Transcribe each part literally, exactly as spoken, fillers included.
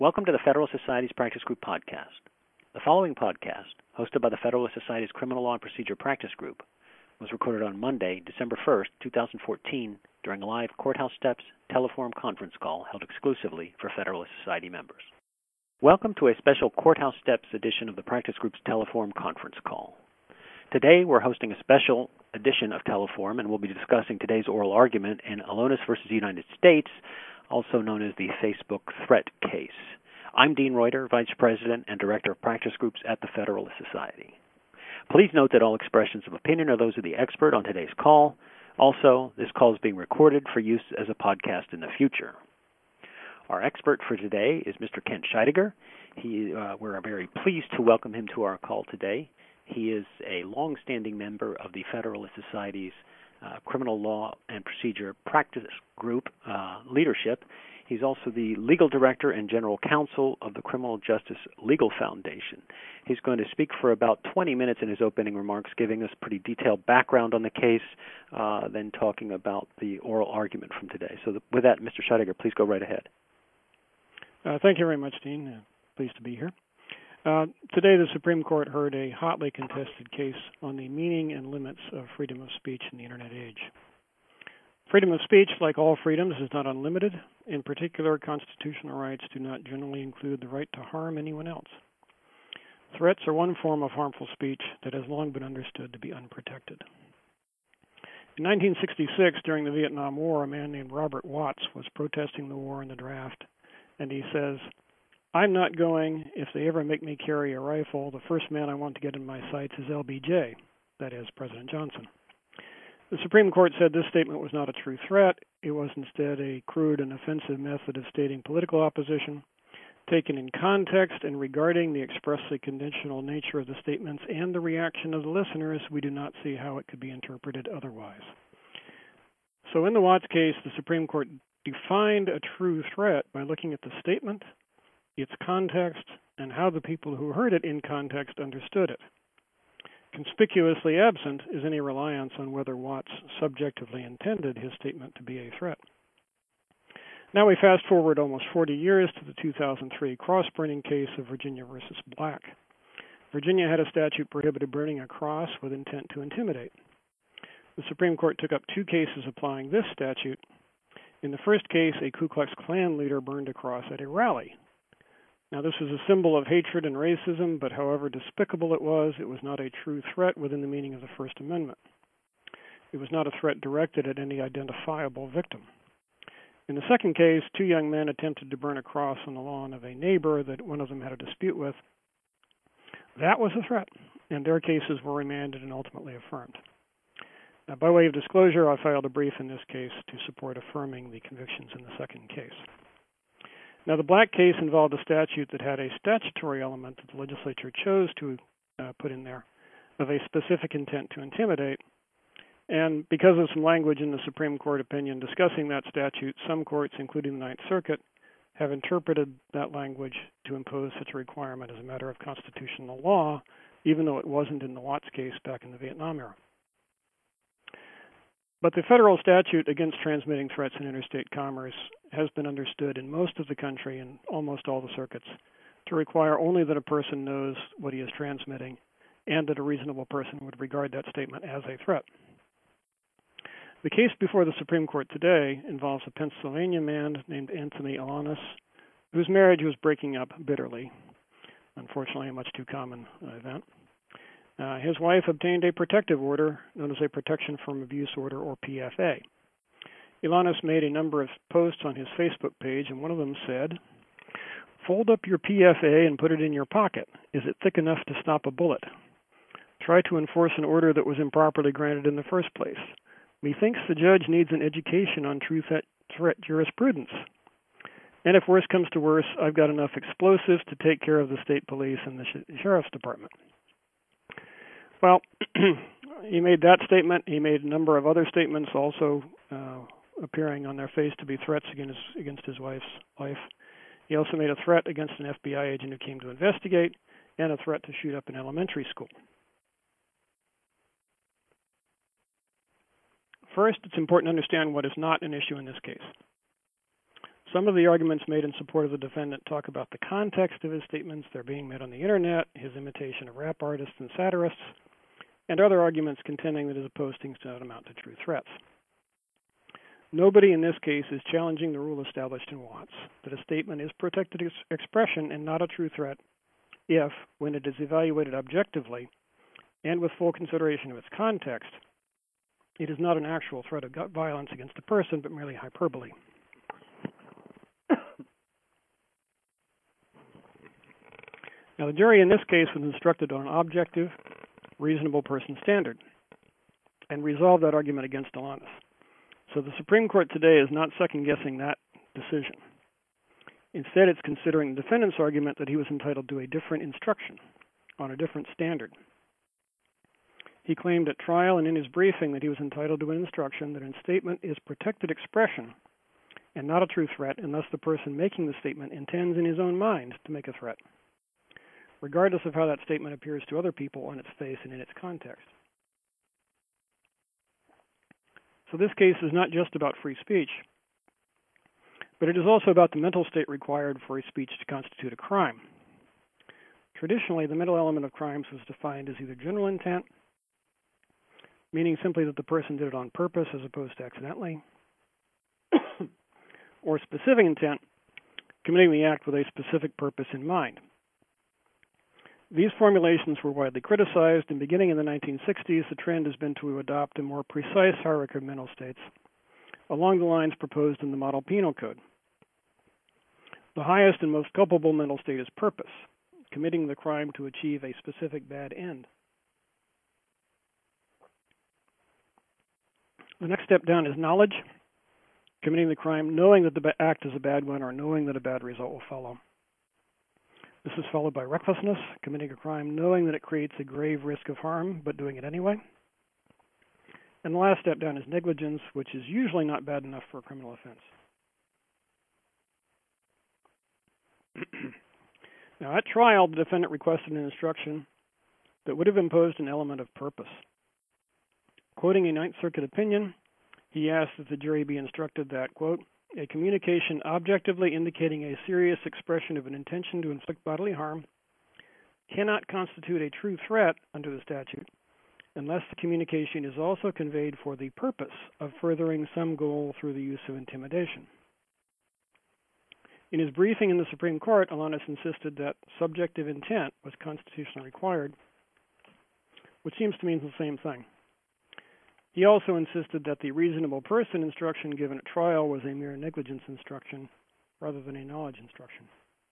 Welcome to the Federalist Society's Practice Group podcast. The following podcast, hosted by the Federalist Society's Criminal Law and Procedure Practice Group, was recorded on Monday, December first, two thousand fourteen, during a live Courthouse Steps Teleforum conference call held exclusively for Federalist Society members. Welcome to a special Courthouse Steps edition of the Practice Group's Teleforum conference call. Today, we're hosting a special edition of Teleforum, and we'll be discussing today's oral argument in Alonis versus United States, also known as the Facebook threat case. I'm Dean Reuter, Vice President and Director of Practice Groups at the Federalist Society. Please note that all expressions of opinion are those of the expert on today's call. Also, this call is being recorded for use as a podcast in the future. Our expert for today is Mister Kent Scheidegger. He, uh, we're very pleased to welcome him to our call today. He is a long-standing member of the Federalist Society's uh, Criminal Law and Procedure Practice Group uh, leadership. He's also the legal director and general counsel of the Criminal Justice Legal Foundation. He's going to speak for about twenty minutes in his opening remarks, giving us pretty detailed background on the case, uh, then talking about the oral argument from today. So the, with that, Mister Scheidegger, please go right ahead. Uh, thank you very much, Dean. Uh, pleased to be here. Uh, today, the Supreme Court heard a hotly contested case on the meaning and limits of freedom of speech in the Internet age. Freedom of speech, like all freedoms, is not unlimited. In particular, constitutional rights do not generally include the right to harm anyone else. Threats are one form of harmful speech that has long been understood to be unprotected. In nineteen sixty-six, during the Vietnam War, a man named Robert Watts was protesting the war in the draft, and he says, "I'm not going. If they ever make me carry a rifle, the first man I want to get in my sights is L B J, that is, President Johnson." The Supreme Court said this statement was not a true threat. It was instead a crude and offensive method of stating political opposition. Taken in context and regarding the expressly conditional nature of the statements and the reaction of the listeners, we do not see how it could be interpreted otherwise. So in the Watts case, the Supreme Court defined a true threat by looking at the statement, its context, and how the people who heard it in context understood it. Conspicuously absent is any reliance on whether Watts subjectively intended his statement to be a threat. Now we fast forward almost forty years to the two thousand three cross-burning case of Virginia versus Black. Virginia had a statute prohibited burning a cross with intent to intimidate. The Supreme Court took up two cases applying this statute. In the first case, a Ku Klux Klan leader burned a cross at a rally. Now, this was a symbol of hatred and racism, but however despicable it was, it was not a true threat within the meaning of the First Amendment. It was not a threat directed at any identifiable victim. In the second case, two young men attempted to burn a cross on the lawn of a neighbor that one of them had a dispute with. That was a threat, and their cases were remanded and ultimately affirmed. Now, by way of disclosure, I filed a brief in this case to support affirming the convictions in the second case. Now, the Black case involved a statute that had a statutory element that the legislature chose to uh, put in there of a specific intent to intimidate. And because of some language in the Supreme Court opinion discussing that statute, some courts, including the Ninth Circuit, have interpreted that language to impose such a requirement as a matter of constitutional law, even though it wasn't in the Watts case back in the Vietnam era. But the federal statute against transmitting threats in interstate commerce has been understood in most of the country and almost all the circuits to require only that a person knows what he is transmitting and that a reasonable person would regard that statement as a threat. The case before the Supreme Court today involves a Pennsylvania man named Anthony Alonis, whose marriage was breaking up bitterly, unfortunately a much too common uh, event. Uh, his wife obtained a protective order known as a Protection from Abuse Order, or P F A. Alonis made a number of posts on his Facebook page, and one of them said, "Fold up your P F A and put it in your pocket. Is it thick enough to stop a bullet? Try to enforce an order that was improperly granted in the first place. Methinks the judge needs an education on true threat jurisprudence. And if worse comes to worse, I've got enough explosives to take care of the state police and the sh- sheriff's department." Well, he made that statement. He made a number of other statements also uh, appearing on their face to be threats against, against his wife's life. He also made a threat against an F B I agent who came to investigate and a threat to shoot up an elementary school. First, it's important to understand what is not an issue in this case. Some of the arguments made in support of the defendant talk about the context of his statements, they're being made on the internet, his imitation of rap artists and satirists, and other arguments contending that his postings do not amount to true threats. Nobody in this case is challenging the rule established in Watts, that a statement is protected ex- expression and not a true threat if, when it is evaluated objectively and with full consideration of its context, it is not an actual threat of violence against the person, but merely hyperbole. Now, the jury in this case was instructed on an objective, reasonable person standard and resolved that argument against Alanis. So the Supreme Court today is not second-guessing that decision. Instead, it's considering the defendant's argument that he was entitled to a different instruction on a different standard. He claimed at trial and in his briefing that he was entitled to an instruction that a statement is protected expression and not a true threat unless the person making the statement intends in his own mind to make a threat, regardless of how that statement appears to other people on its face and in its context. So this case is not just about free speech, but it is also about the mental state required for a speech to constitute a crime. Traditionally, the mental element of crimes was defined as either general intent, meaning simply that the person did it on purpose as opposed to accidentally, or specific intent, committing the act with a specific purpose in mind. These formulations were widely criticized, and beginning in the nineteen sixties, the trend has been to adopt a more precise hierarchy of mental states along the lines proposed in the Model Penal Code. The highest and most culpable mental state is purpose, committing the crime to achieve a specific bad end. The next step down is knowledge, committing the crime knowing that the act is a bad one or knowing that a bad result will follow. This is followed by recklessness, committing a crime knowing that it creates a grave risk of harm, but doing it anyway. And the last step down is negligence, which is usually not bad enough for a criminal offense. Now, at trial, the defendant requested an instruction that would have imposed an element of purpose. Quoting a Ninth Circuit opinion, he asked that the jury be instructed that, quote, a communication objectively indicating a serious expression of an intention to inflict bodily harm cannot constitute a true threat under the statute unless the communication is also conveyed for the purpose of furthering some goal through the use of intimidation. In his briefing in the Supreme Court, Alanis insisted that subjective intent was constitutionally required, which seems to mean the same thing. He also insisted that the reasonable person instruction given at trial was a mere negligence instruction rather than a knowledge instruction.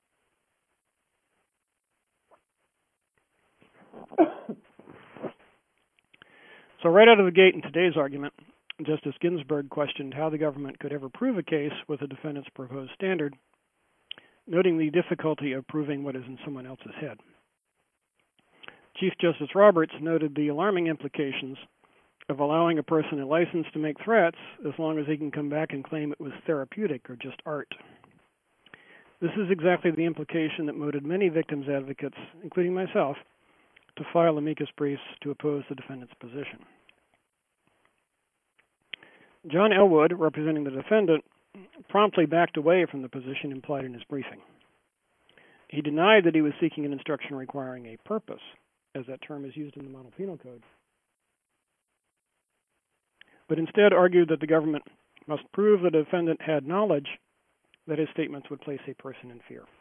So right out of the gate in today's argument, Justice Ginsburg questioned how the government could ever prove a case with the defendant's proposed standard, noting the difficulty of proving what is in someone else's head. Chief Justice Roberts noted the alarming implications of allowing a person a license to make threats as long as he can come back and claim it was therapeutic or just art. This is exactly the implication that motivated many victims advocates, including myself, to file amicus briefs to oppose the defendant's position. John Elwood, representing the defendant, promptly backed away from the position implied in his briefing. He denied that he was seeking an instruction requiring a purpose, as that term is used in the Model Penal Code, but instead argued that the government must prove the defendant had knowledge that his statements would place a person in fear.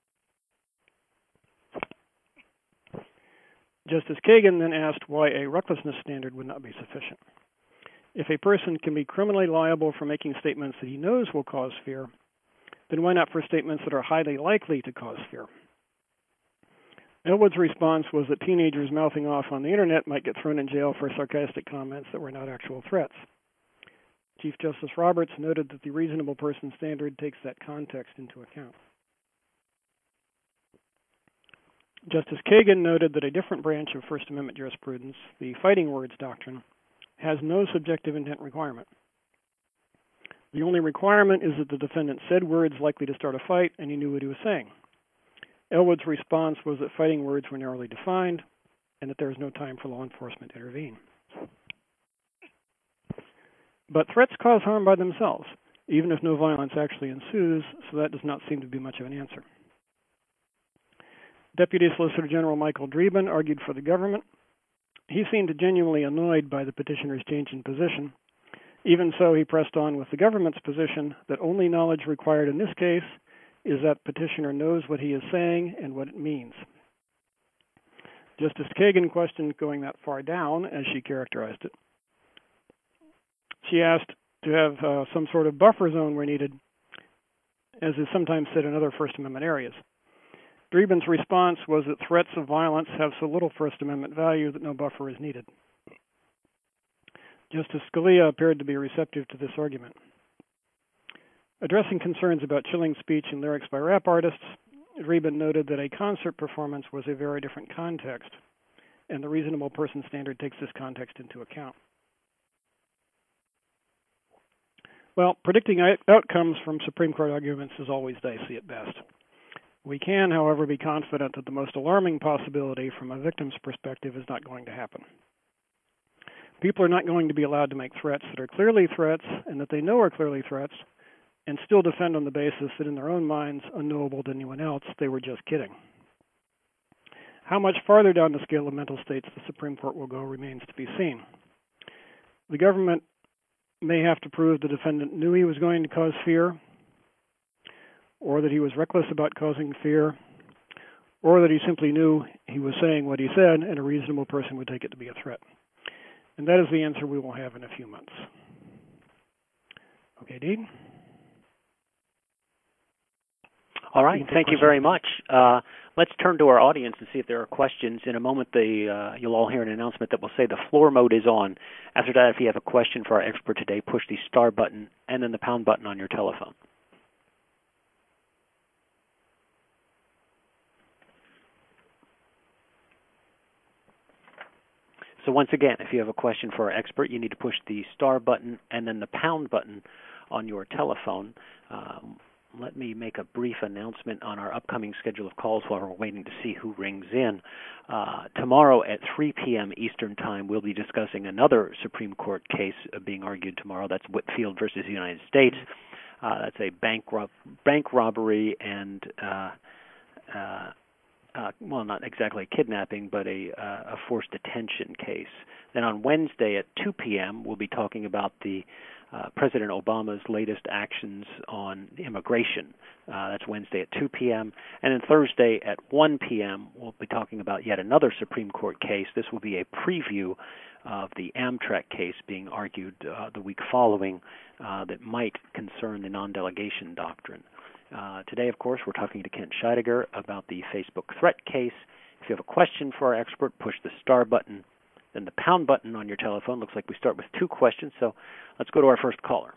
Justice Kagan then asked why a recklessness standard would not be sufficient. If a person can be criminally liable for making statements that he knows will cause fear, then why not for statements that are highly likely to cause fear? Elwood's response was that teenagers mouthing off on the internet might get thrown in jail for sarcastic comments that were not actual threats. Chief Justice Roberts noted that the reasonable person standard takes that context into account. Justice Kagan noted that a different branch of First Amendment jurisprudence, the fighting words doctrine, has no subjective intent requirement. The only requirement is that the defendant said words likely to start a fight and he knew what he was saying. Elwood's response was that fighting words were narrowly defined and that there was no time for law enforcement to intervene. But threats cause harm by themselves, even if no violence actually ensues, so that does not seem to be much of an answer. Deputy Solicitor General Michael Dreeben argued for the government. He seemed genuinely annoyed by the petitioner's change in position. Even so, he pressed on with the government's position that only knowledge required in this case is that petitioner knows what he is saying and what it means. Justice Kagan questioned going that far down, as she characterized it. She asked to have uh, some sort of buffer zone where needed, as is sometimes said in other First Amendment areas. Dreeben's response was that threats of violence have so little First Amendment value that no buffer is needed. Justice Scalia appeared to be receptive to this argument. Addressing concerns about chilling speech and lyrics by rap artists, Dreeben noted that a concert performance was a very different context, and the reasonable person standard takes this context into account. Well, predicting outcomes from Supreme Court arguments is always dicey at best. We can, however, be confident that the most alarming possibility from a victim's perspective is not going to happen. People are not going to be allowed to make threats that are clearly threats and that they know are clearly threats and still defend on the basis that in their own minds, unknowable to anyone else, they were just kidding. How much farther down the scale of mental states the Supreme Court will go remains to be seen. The government may have to prove the defendant knew he was going to cause fear, or that he was reckless about causing fear, or that he simply knew he was saying what he said and a reasonable person would take it to be a threat. And that is the answer we will have in a few months. Okay, Dean? All right, thank you very much. Uh, let's turn to our audience and see if there are questions. In a moment, the, uh, you'll all hear an announcement that will say the floor mode is on. After that, if you have a question for our expert today, push the star button and then the pound button on your telephone. So once again, if you have a question for our expert, you need to push the star button and then the pound button on your telephone. Um, let me make a brief announcement on our upcoming schedule of calls while we're waiting to see who rings in. Uh, tomorrow at three p.m. Eastern Time, we'll be discussing another Supreme Court case uh, being argued tomorrow. That's Whitfield versus the United States. Uh, that's a bank, rob- bank robbery and uh, uh, Uh, well, not exactly a kidnapping, but a, uh, a forced detention case. Then on Wednesday at two p.m., we'll be talking about the uh, President Obama's latest actions on immigration. Uh, that's Wednesday at two p.m. And then Thursday at one p.m., we'll be talking about yet another Supreme Court case. This will be a preview of the Amtrak case being argued uh, the week following uh, that might concern the non-delegation doctrine. Uh, today, of course, we're talking to Kent Scheidegger about the Facebook threat case. If you have a question for our expert, push the star button, then the pound button on your telephone. Looks like we start with two questions, so let's go to our first caller.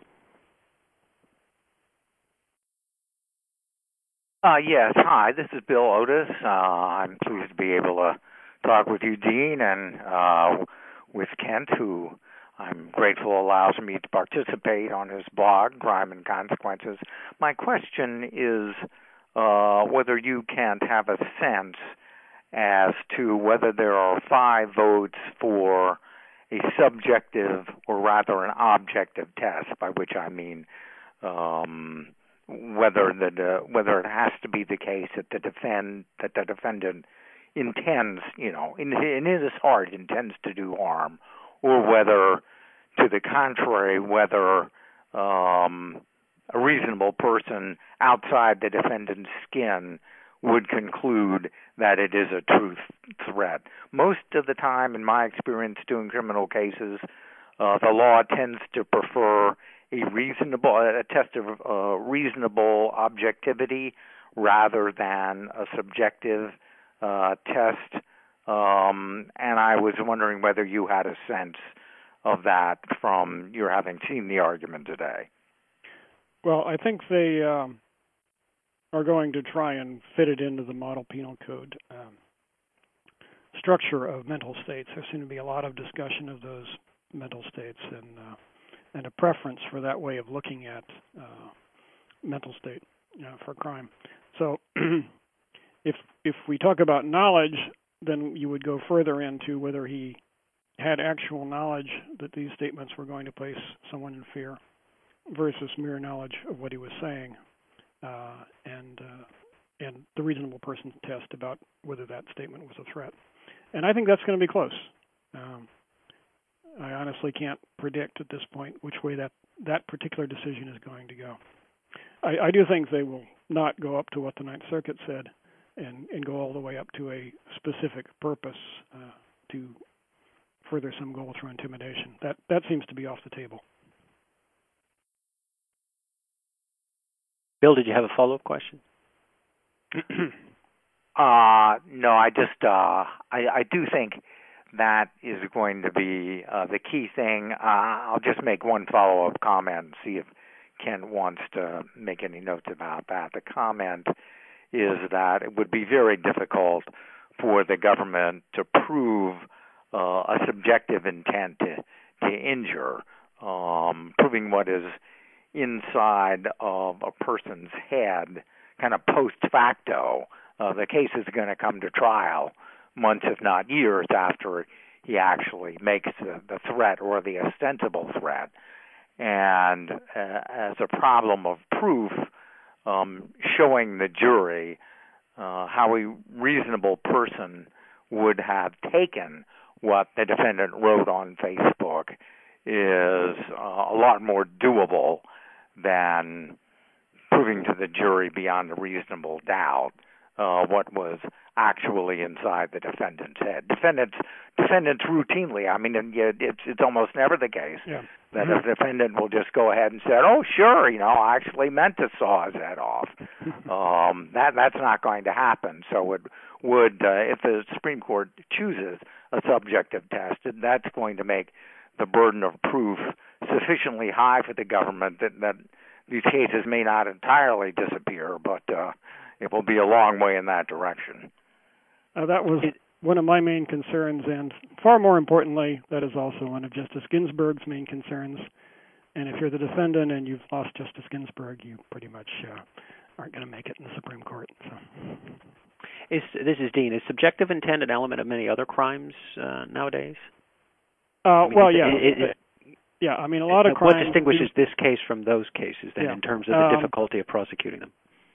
Uh, yes, hi, this is Bill Otis. Uh, I'm pleased to be able to talk with you, Dean, and uh, with Kent, who I'm grateful allows me to participate on his blog, Crime and Consequences. My question is uh, whether you can't have a sense as to whether there are five votes for a subjective or rather an objective test, by which I mean um, whether the uh, whether it has to be the case that the defend that the defendant intends, you know, in, in his heart intends to do harm, or whether, to the contrary, whether um, a reasonable person outside the defendant's skin would conclude that it is a true threat. Most of the time, in my experience doing criminal cases, uh, the law tends to prefer a reasonable, a test of uh, reasonable objectivity rather than a subjective uh, test. Um, and I was wondering whether you had a sense of that from your having seen the argument today. Well, I think they um, are going to try and fit it into the model penal code um, structure of mental states. There seems to be a lot of discussion of those mental states and uh, and a preference for that way of looking at uh, mental state you know, for crime. So if if we talk about knowledge, then you would go further into whether he had actual knowledge that these statements were going to place someone in fear. versus mere knowledge of what he was saying, uh, and uh, and the reasonable person test about whether that statement was a threat. And I think that's going to be close. Um, I honestly can't predict at this point which way that, that particular decision is going to go. I, I do think they will not go up to what the Ninth Circuit said and, and go all the way up to a specific purpose uh, to further some goal through intimidation. That that seems to be off the table. Bill, did you have a follow-up question? uh, no, I just uh, I, I do think that is going to be uh, the key thing. Uh, I'll just make one follow-up comment and see if Ken wants to make any notes about that. The comment is that it would be very difficult for the government to prove uh, a subjective intent to, to injure, um, proving what is inside of a person's head, kind of post facto. Uh, the case is going to come to trial months, if not years, after he actually makes the, the threat or the ostensible threat. And uh, as a problem of proof, um, showing the jury uh, how a reasonable person would have taken what the defendant wrote on Facebook is uh, a lot more doable than proving to the jury beyond a reasonable doubt uh, what was actually inside the defendant's head. Defendants, defendants routinely, I mean, it's it's almost never the case yeah. that a defendant will just go ahead and say, "Oh, sure, you know, I actually meant to saw his head off." um, that that's not going to happen. So it would, uh, if the Supreme Court chooses a subjective test, that's going to make the burden of proof sufficiently high for the government that, that these cases may not entirely disappear, but uh, it will be a long way in that direction. Uh, that was one of my main concerns, and far more importantly, that is also one of Justice Ginsburg's main concerns. And if you're the defendant and you've lost Justice Ginsburg, you pretty much uh, aren't going to make it in the Supreme Court. So. Is, this is Dean. Is subjective intent an element of many other crimes uh, nowadays? Uh, I mean, well, it, yeah. It, it, yeah, I mean, a lot of what crimes... distinguishes this case from those cases, then, yeah. in terms of the um, difficulty of prosecuting them?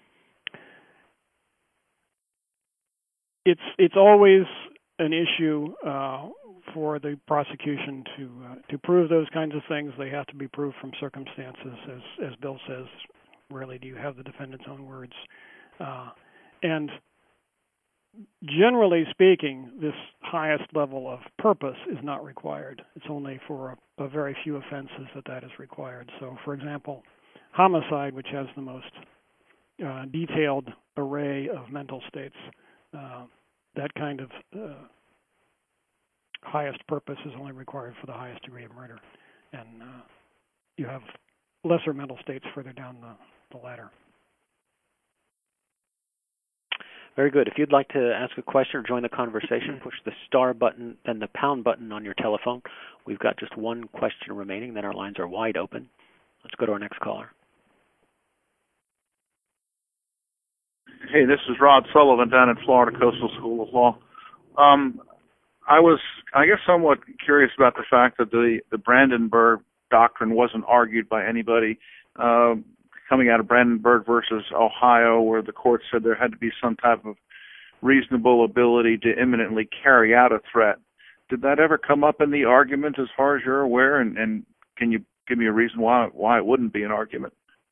It's it's always an issue uh, for the prosecution to uh, to prove those kinds of things. They have to be proved from circumstances, as as Bill says. Rarely do you have the defendant's own words. Uh, and generally speaking, this highest level of purpose is not required. It's only for a, a very few offenses that that is required. So, for example, homicide, which has the most uh, detailed array of mental states, uh, that kind of uh, highest purpose is only required for the highest degree of murder. And uh, you have lesser mental states further down the, the ladder. Very good. If you'd like to ask a question or join the conversation, push the star button, then the pound button on your telephone. We've got just one question remaining, then our lines are wide open. Let's go to our next caller. Hey, this is Rod Sullivan down at Florida Coastal School of Law. Um, I was, I guess, somewhat curious about the fact that the, the Brandenburg doctrine wasn't argued by anybody uh, coming out of Brandenburg versus Ohio, where the court said there had to be some type of reasonable ability to imminently carry out a threat. Did that ever come up in the argument, as far as you're aware? And, and can you give me a reason why why it wouldn't be an argument?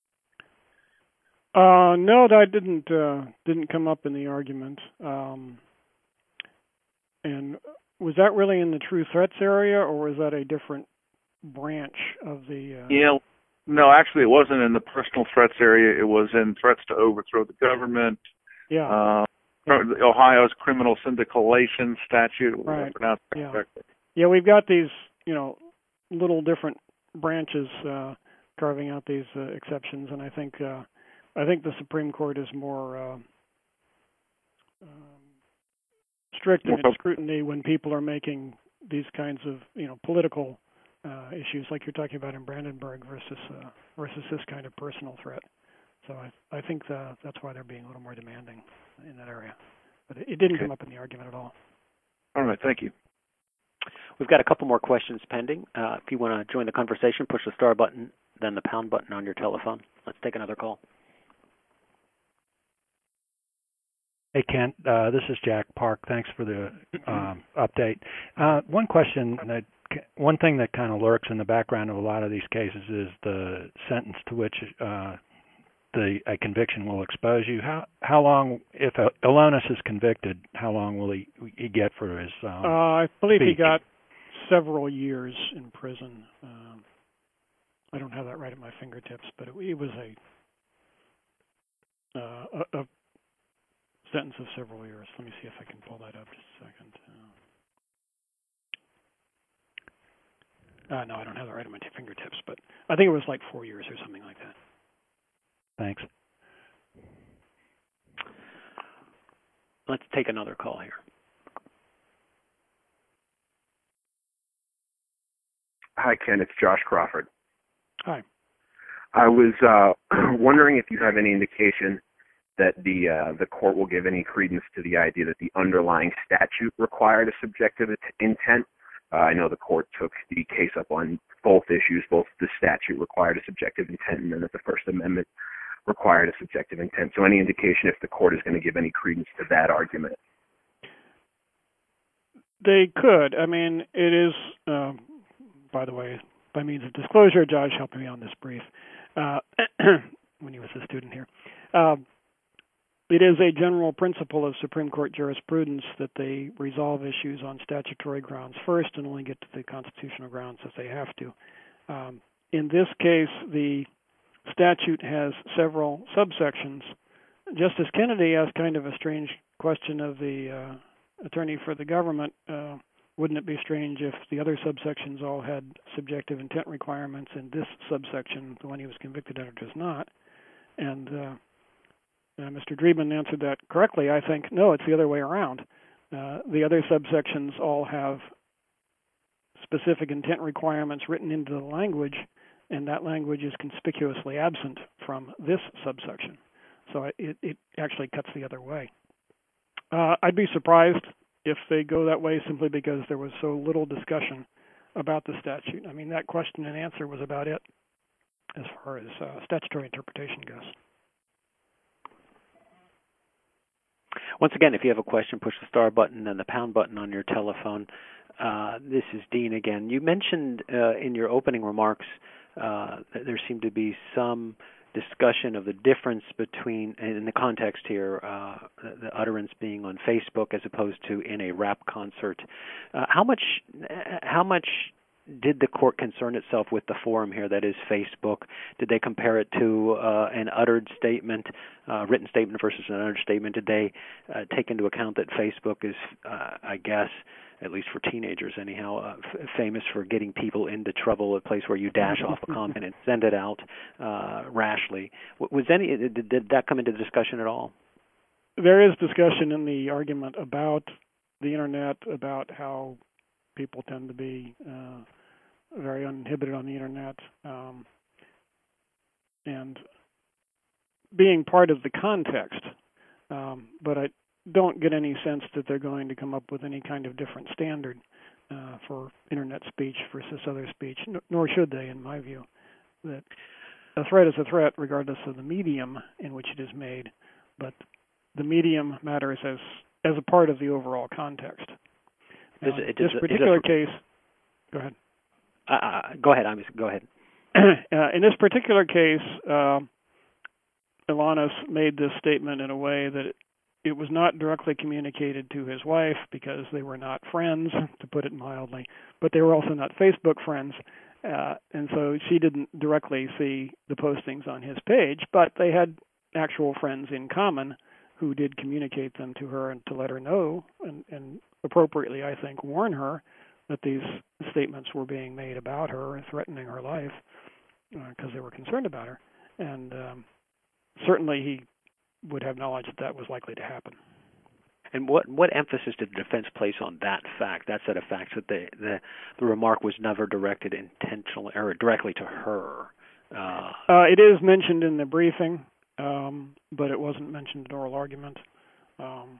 Uh, no, that didn't uh, didn't come up in the argument. Um, and was that really in the true threats area, or was that a different branch of the? Uh... Yeah, no, actually, it wasn't in the personal threats area. It was in threats to overthrow the government. Yeah. Uh, Ohio's criminal syndicalation statute. Right. Pronounced yeah. correctly. Yeah, we've got these, you know, little different branches uh, carving out these uh, exceptions, and I think. Uh, I think the Supreme Court is more uh, um, strict in its scrutiny when people are making these kinds of, you know, political uh, issues, like you're talking about in Brandenburg, versus uh, versus this kind of personal threat. So I I think the, that's why they're being a little more demanding in that area. But it, it didn't okay. come up in the argument at all. All right, thank you. We've got a couple more questions pending. Uh, if you want to join the conversation, push the star button then the pound button on your telephone. Let's take another call. Hey, Kent. Uh, this is Jack Park. Thanks for the um, update. Uh, one question, that, one thing that kind of lurks in the background of a lot of these cases is the sentence to which uh, the a conviction will expose you. How how long, if Alonis is convicted, how long will he, he get for his um, uh, I believe speech? he got several years in prison. Um, I don't have that right at my fingertips, but it, it was a, uh, a, a sentence of several years. Let me see if I can pull that up just a second. Uh, uh, no, I don't have that right at my fingertips, but I think it was like four years or something like that. Thanks. Let's take another call here. Hi, Ken. It's Josh Crawford. Hi. I was uh, wondering if you have any indication that the uh, the court will give any credence to the idea that the underlying statute required a subjective intent. Uh, I know the court took the case up on both issues, both the statute required a subjective intent and then that the First Amendment required a subjective intent. So any indication if the court is going to give any credence to that argument? They could. I mean, it is, um, by the way, by means of disclosure, Josh helped me on this brief uh, when he was a student here. Uh, It is a general principle of Supreme Court jurisprudence that they resolve issues on statutory grounds first and only get to the constitutional grounds if they have to. Um, in this case, the statute has several subsections. Justice Kennedy asked kind of a strange question of the uh, attorney for the government. Uh, wouldn't it be strange if the other subsections all had subjective intent requirements and this subsection, the one he was convicted under, does not? And uh, Uh, Mister Dreeben answered that correctly. I think, no, it's the other way around. Uh, the other subsections all have specific intent requirements written into the language, and that language is conspicuously absent from this subsection. So it, it actually cuts the other way. Uh, I'd be surprised if they go that way simply because there was so little discussion about the statute. I mean, that question and answer was about it as far as uh, statutory interpretation goes. Once again, if you have a question, push the star button and the pound button on your telephone. Uh, this is Dean again. You mentioned uh, in your opening remarks uh, that there seemed to be some discussion of the difference between, in the context here, uh, the utterance being on Facebook as opposed to in a rap concert. Uh, how much, how much did the court concern itself with the forum here, that is Facebook? Did they compare it to uh, an uttered statement, uh, written statement versus an uttered statement? Did they uh, take into account that Facebook is, uh, I guess, at least for teenagers anyhow, uh, f- famous for getting people into trouble, a place where you dash off a comment and send it out uh, rashly? Was any did, did that come into discussion at all? There is discussion in the argument about the Internet, about how people tend to be uh, very uninhibited on the Internet, um, and being part of the context. Um, but I don't get any sense that they're going to come up with any kind of different standard uh, for Internet speech versus other speech, n- nor should they, in my view. That a threat is a threat regardless of the medium in which it is made, but the medium matters as, as a part of the overall context. Now, Does it, in does this particular it, case, go ahead. Uh, go ahead, I'm go ahead. uh, in this particular case, uh, Alonis made this statement in a way that it, it was not directly communicated to his wife because they were not friends, to put it mildly, but they were also not Facebook friends, uh, and so she didn't directly see the postings on his page, but they had actual friends in common who did communicate them to her and to let her know, and, and appropriately, I think, warn her that these statements were being made about her and threatening her life because uh, they were concerned about her. And um, certainly he would have knowledge that that was likely to happen. And what what emphasis did the defense place on that fact, that set of facts, that the the, the remark was never directed intentionally or directly to her? Uh, uh, it is mentioned in the briefing, um, but it wasn't mentioned in oral argument. Um,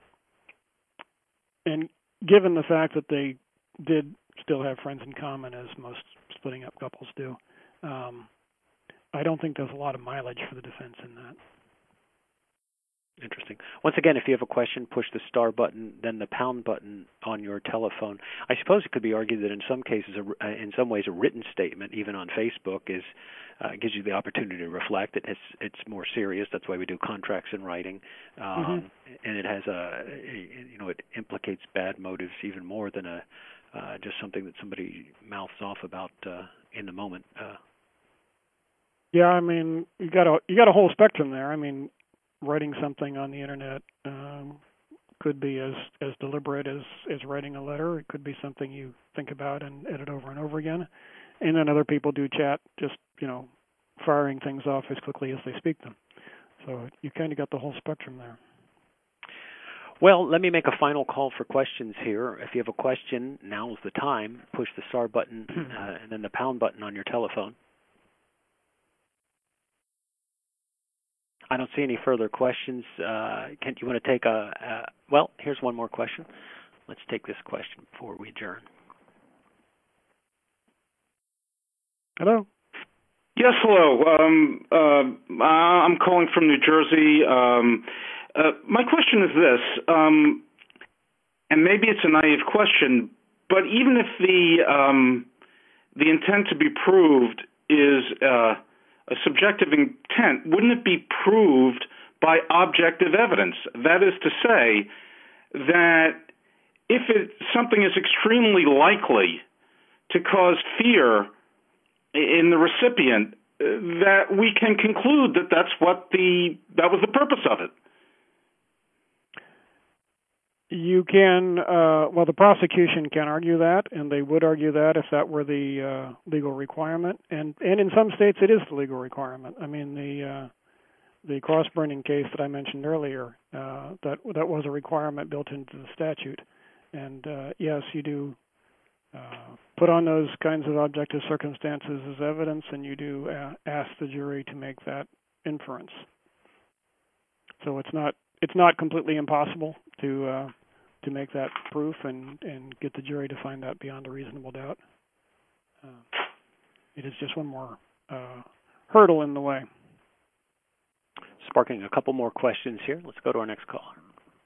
and given the fact that they did still have friends in common, as most splitting up couples do, um, I don't think there's a lot of mileage for the defense in that. Interesting. Once again, if you have a question, push the star button, then the pound button on your telephone. I suppose it could be argued that in some cases, a, in some ways, a written statement, even on Facebook, is uh, gives you the opportunity to reflect. It has, it's more serious. That's why we do contracts in writing, um, mm-hmm. and it has a, a, you know, it implicates bad motives even more than a uh, just something that somebody mouths off about uh, in the moment. Uh, yeah, I mean, you got a you got a whole spectrum there. I mean. Writing something on the internet um, could be as, as deliberate as, as writing a letter. It could be something you think about and edit over and over again. And then other people do chat, just, you know, firing things off as quickly as they speak them. So you kind of got the whole spectrum there. Well, let me make a final call for questions here. If you have a question, now's the time. Push the star button uh, and then the pound button on your telephone. I don't see any further questions. Uh, Kent, you want to take a, uh, well, here's one more question. Let's take this question before we adjourn. Hello? Yes, hello. Um, uh, I'm calling from New Jersey. Um, uh, my question is this, um, and maybe it's a naive question, but even if the, um, the intent to be proved is uh, a subjective intent, wouldn't it be proved by objective evidence? That is to say that if it, something is extremely likely to cause fear in the recipient, that we can conclude that that's what the that was the purpose of it. You can, uh, well, the prosecution can argue that, and they would argue that if that were the uh, legal requirement. And, and in some states, it is the legal requirement. I mean, the uh, the cross-burning case that I mentioned earlier, uh, that that was a requirement built into the statute. And uh, yes, you do uh, put on those kinds of objective circumstances as evidence, and you do uh, ask the jury to make that inference. So it's not it's not completely impossible to uh, to make that proof and, and get the jury to find that beyond a reasonable doubt. Uh, it is just one more uh, hurdle in the way. Sparking a couple more questions here. Let's go to our next caller.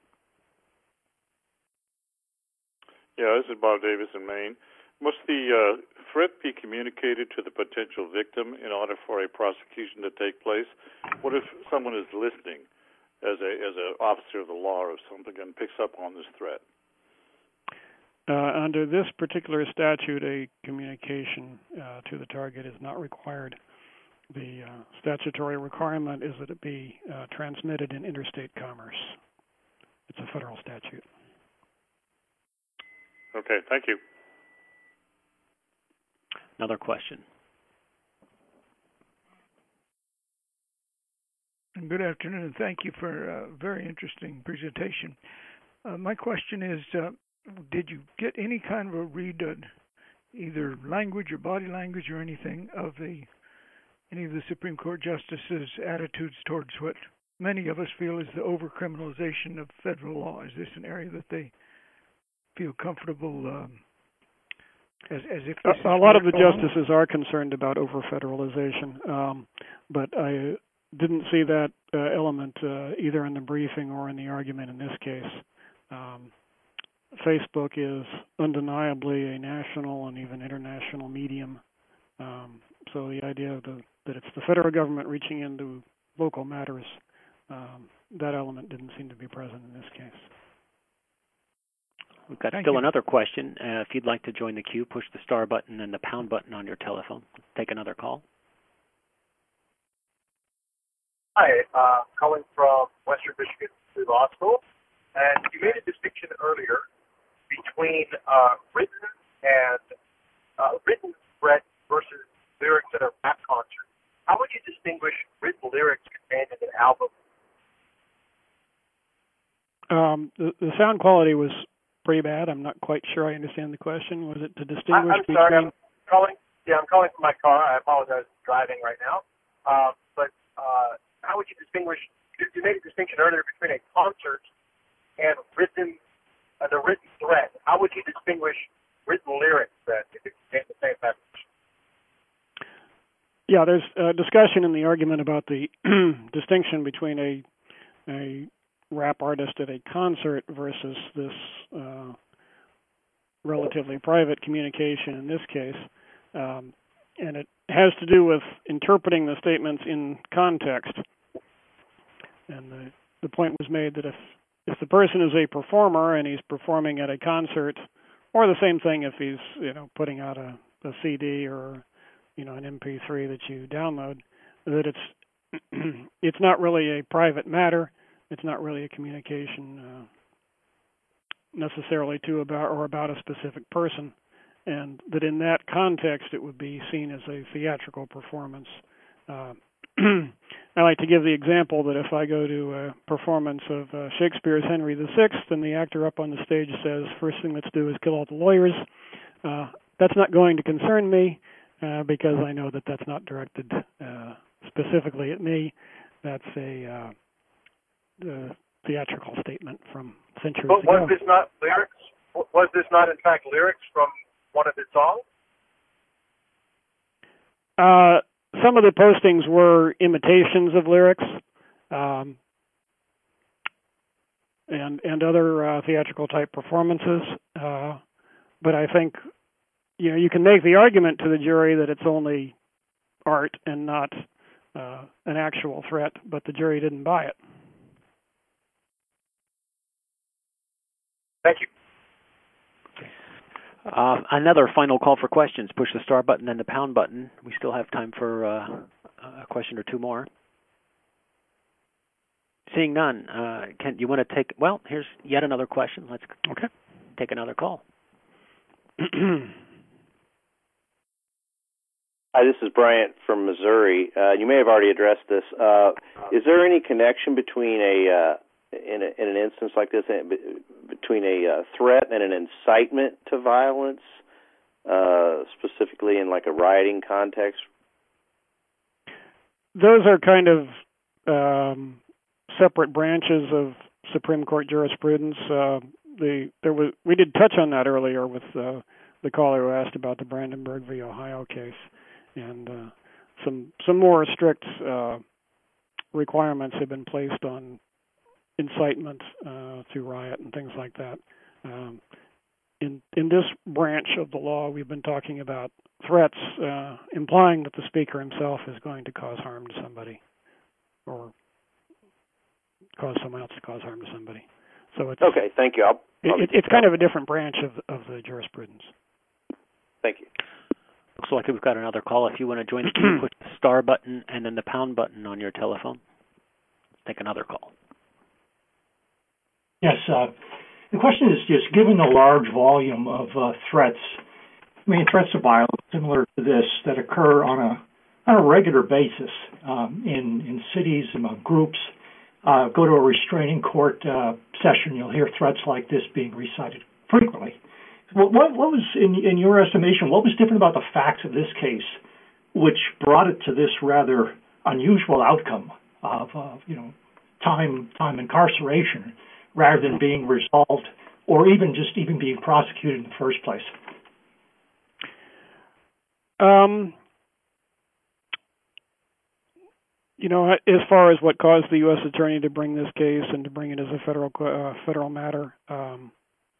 Yeah, this is Bob Davis in Maine. Must the uh, threat be communicated to the potential victim in order for a prosecution to take place? What if someone is listening as a as an officer of the law or something and picks up on this threat? Uh, under this particular statute, a communication uh, to the target is not required. The uh, statutory requirement is that it be uh, transmitted in interstate commerce. It's a federal statute. Okay, thank you. Another question. Good afternoon, and thank you for a very interesting presentation. Uh, my question is, uh, did you get any kind of a read on either language or body language or anything of the any of the Supreme Court justices' attitudes towards what many of us feel is the over-criminalization of federal law? Is this an area that they feel comfortable um, as, as if this a, a lot of the justices are concerned about over-federalization, um, but I didn't see that uh, element uh, either in the briefing or in the argument in this case. Um, Facebook is undeniably a national and even international medium. Um, so the idea of the, that it's the federal government reaching into local matters, um, that element didn't seem to be present in this case. We've got Thank still you. another question. Uh, if you'd like to join the queue, push the star button and the pound button on your telephone. Let's take another call. Hi, uh, calling from Western Michigan Law School, and you made a distinction earlier between uh, written and uh, written threat versus lyrics at a rap concert. How would you distinguish written lyrics contained in an album? Um, the, the sound quality was pretty bad. I'm not quite sure I understand the question. Was it to distinguish I, I'm sorry, between... I'm calling. Yeah, I'm calling from my car. I apologize for driving right now. Uh, but uh, how would you distinguish? You made a distinction earlier between a concert and written, uh, the written threat. How would you distinguish written lyrics that if it contained the same message? Yeah, there's a discussion in the argument about the distinction between a a rap artist at a concert versus this uh, relatively private communication in this case. Um, and it has to do with interpreting the statements in context. And the, the point was made that if, if the person is a performer and he's performing at a concert, or the same thing if he's, you know, putting out a, a C D or, you know, an M P three that you download, that it's it's not really a private matter. It's not really a communication uh, necessarily to about or about a specific person, and that in that context it would be seen as a theatrical performance. Uh, I like to give the example that if I go to a performance of uh, Shakespeare's Henry the Sixth and the actor up on the stage says, "First thing let's do is kill all the lawyers," uh, that's not going to concern me uh, because I know that that's not directed uh, specifically at me. That's a uh, the theatrical statement from centuries but was ago. this not lyrics? Was this not, in fact, lyrics from one of his songs? Uh, some of the postings were imitations of lyrics, um, and and other uh, theatrical type performances. Uh, but I think, you know, you can make the argument to the jury that it's only art and not uh, an actual threat, but the jury didn't buy it. Thank you. Uh, another final call for questions. Push the star button and the pound button. We still have time for uh, a question or two more. Seeing none, uh, Kent, you want to take? Well, here's yet another question. Let's okay. take another call. Hi, this is Bryant from Missouri. Uh, you may have already addressed this. Uh, is there any connection between a uh, in, a, in an instance like this, between a uh, threat and an incitement to violence, uh, specifically in like a rioting context? Those are kind of um, separate branches of Supreme Court jurisprudence. Uh, the there was we did touch on that earlier with uh, the caller who asked about the Brandenburg v. Ohio case, and uh, some some more strict uh, requirements have been placed on incitement uh, to riot and things like that. Um, in in this branch of the law, we've been talking about threats, uh, implying that the speaker himself is going to cause harm to somebody, or cause someone else to cause harm to somebody. So it's okay. Thank you. I'll, I'll it, it's kind of a different branch of of the jurisprudence. Thank you. Looks like we've got another call. If you want to join the queue, push the star button and then the pound button on your telephone. Let's take another call. Yes, uh, the question is just, given the large volume of uh, threats, I mean, threats of violence similar to this that occur on a on a regular basis um, in in cities among groups, uh, go to a restraining court uh, session, you'll hear threats like this being recited frequently. What, what, what was, in, in your estimation, what was different about the facts of this case, which brought it to this rather unusual outcome of uh, you know time time incarceration, rather than being resolved or even just even being prosecuted in the first place? Um, you know, as far as what caused the U S attorney to bring this case and to bring it as a federal uh, federal matter, um,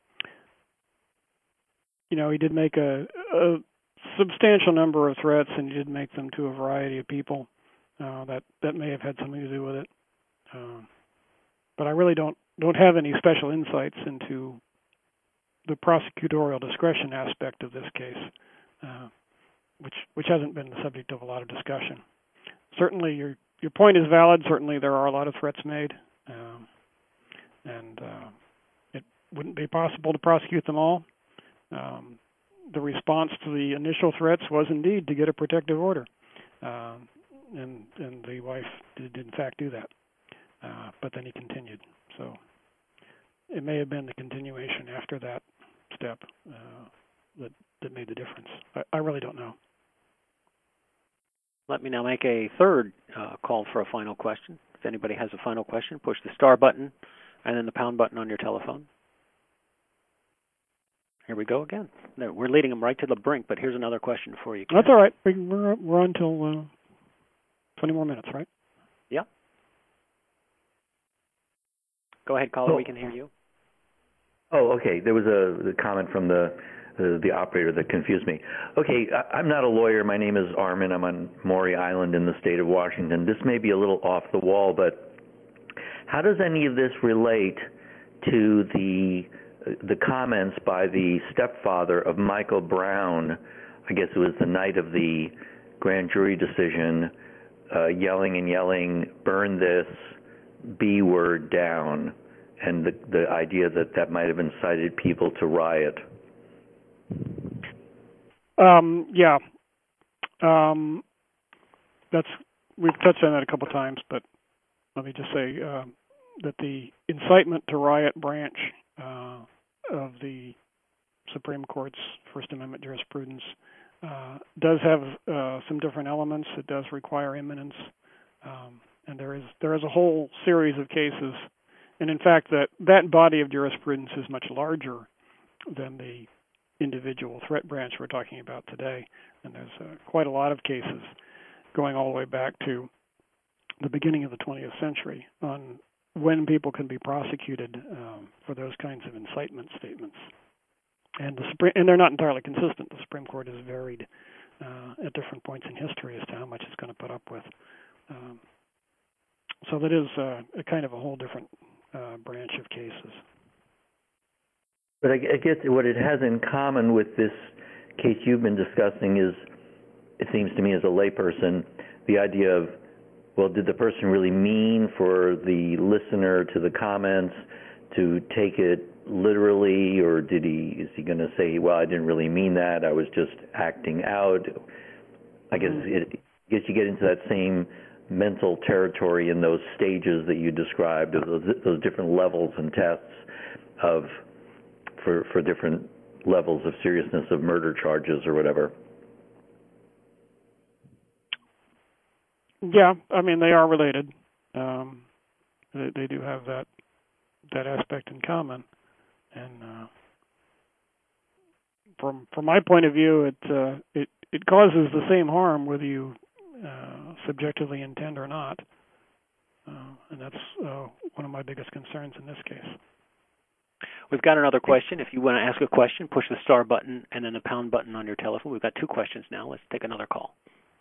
you know, he did make a, a substantial number of threats, and he did make them to a variety of people. Uh, that that may have had something to do with it. Uh, but I really don't don't have any special insights into the prosecutorial discretion aspect of this case, uh, which which hasn't been the subject of a lot of discussion. Certainly, your your point is valid. Certainly, there are a lot of threats made, um, and uh, it wouldn't be possible to prosecute them all. Um, the response to the initial threats was indeed to get a protective order, uh, and and the wife did in fact do that. Uh, but then he continued. So it may have been the continuation after that step uh, that that made the difference. I, I really don't know. Let me now make a third uh, call for a final question. If anybody has a final question, push the star button and then the pound button on your telephone. Here we go again. We're leading them right to the brink, but here's another question for you, Ken. That's all right. We, we're we're on till uh, twenty more minutes, right? Yeah. Go ahead, caller. Oh. We can hear you. Oh, okay. There was a, a comment from the uh, the operator that confused me. Okay, I, I'm not a lawyer. My name is Armin. I'm on Maury Island in the state of Washington. This may be a little off the wall, but how does any of this relate to the the comments by the stepfather of Michael Brown? I guess it was the night of the grand jury decision, uh, yelling and yelling, "Burn this B word down," and the the idea that that might have incited people to riot. Um, yeah, um, that's we've touched on that a couple of times, but let me just say uh, that the incitement to riot branch uh, of the Supreme Court's First Amendment jurisprudence uh, does have uh, some different elements. It does require imminence, um, and there is there is a whole series of cases, and in fact that that body of jurisprudence is much larger than the individual threat branch we're talking about today, and there's uh, quite a lot of cases going all the way back to the beginning of the twentieth century on when people can be prosecuted um, for those kinds of incitement statements. And the Supreme, and they're not entirely consistent. The Supreme Court has varied uh, at different points in history as to how much it's going to put up with. Um, so that is uh, a kind of a whole different uh, branch of cases. But I, I guess what it has in common with this case you've been discussing is, it seems to me as a layperson, the idea of, well, did the person really mean for the listener to the comments to take it literally, or did he is he going to say, well, I didn't really mean that, I was just acting out? I guess it, I guess you get into that same mental territory in those stages that you described, of those, those different levels and tests of for for different levels of seriousness of murder charges or whatever. Yeah, I mean they are related. Um, they, they do have that that aspect in common, and uh, from from my point of view, it uh, it it causes the same harm whether you uh, subjectively intend or not, uh, and that's uh, one of my biggest concerns in this case. We've got another question. If you want to ask a question, push the star button and then the pound button on your telephone. We've got two questions now. Let's take another call.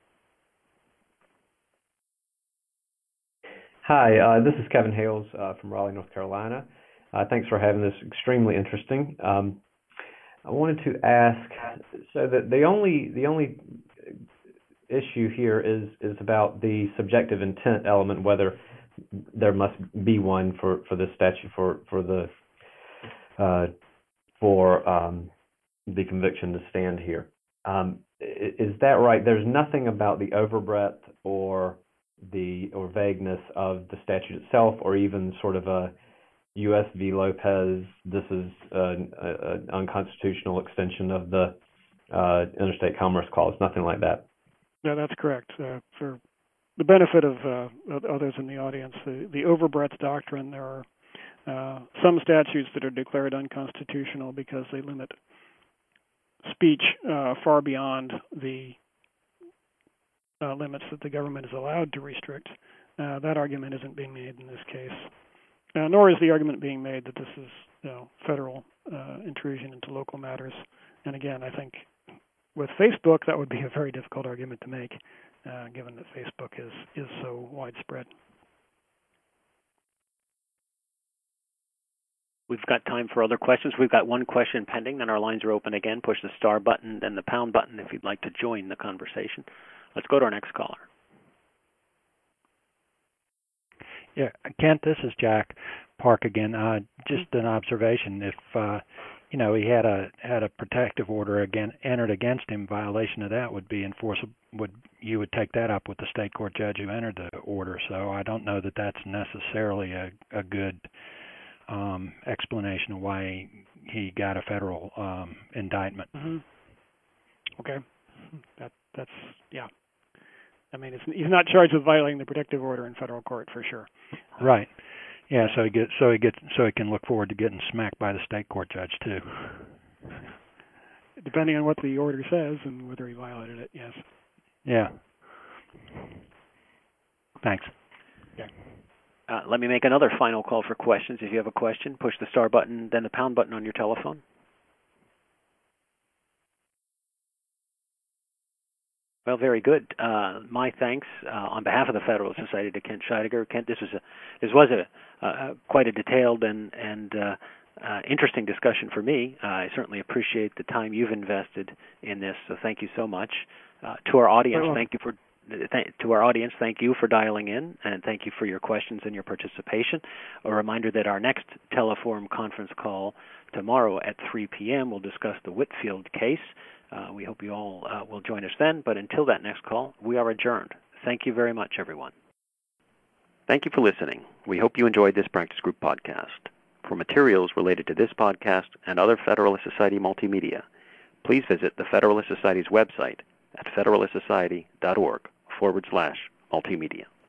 Hi, uh, this is Kevin Hales uh, from Raleigh, North Carolina. Uh, thanks for having this. Extremely interesting. Um, I wanted to ask, so that the only the only issue here is is about the subjective intent element, whether there must be one for, for this statute for for the uh, for um, the conviction to stand here. Um, is that right? There's nothing about the overbreadth or the or vagueness of the statute itself, or even sort of a U S v. Lopez, this is an unconstitutional extension of the uh, Interstate Commerce Clause, nothing like that. Yeah, that's correct. Uh, for the benefit of uh, others in the audience, the, the overbreadth doctrine, there are uh, some statutes that are declared unconstitutional because they limit speech uh, far beyond the Uh, limits that the government is allowed to restrict. Uh, that argument isn't being made in this case, uh, nor is the argument being made that this is, you know, federal uh, intrusion into local matters. And again, I think with Facebook, that would be a very difficult argument to make, uh, given that Facebook is is so widespread. We've got time for other questions. We've got one question pending, then our lines are open again. Push the star button, then the pound button if you'd like to join the conversation. Let's go to our next caller. Yeah, Kent, this is Jack Park again. Uh, just an observation. If uh, you know he had a had a protective order again entered against him, violation of that would be enforceable. Would you would take that up with the state court judge who entered the order? So I don't know that that's necessarily a a good um, explanation of why he got a federal um, indictment. Mm-hmm. Okay, that that's yeah. I mean, it's, he's not charged with violating the protective order in federal court for sure. Right. Yeah. So he gets so he gets so he can look forward to getting smacked by the state court judge too. Depending on what the order says and whether he violated it. Yes. Yeah. Thanks. Uh, let me make another final call for questions. If you have a question, push the star button, then the pound button on your telephone. Well, very good. Uh, my thanks uh, on behalf of the Federalist Society to Kent Scheidegger. Kent, this was a this was a uh, quite a detailed and and uh, uh, interesting discussion for me. Uh, I certainly appreciate the time you've invested in this. So thank you so much. Uh, to our audience, thank you for th- to our audience, thank you for dialing in, and thank you for your questions and your participation. A reminder that our next Teleforum conference call tomorrow at three p.m. will discuss the Whitfield case. Uh, we hope you all uh, will join us then, but until that next call, we are adjourned. Thank you very much, everyone. Thank you for listening. We hope you enjoyed this Practice Group podcast. For materials related to this podcast and other Federalist Society multimedia, please visit the Federalist Society's website at federalistsociety.org forward slash multimedia.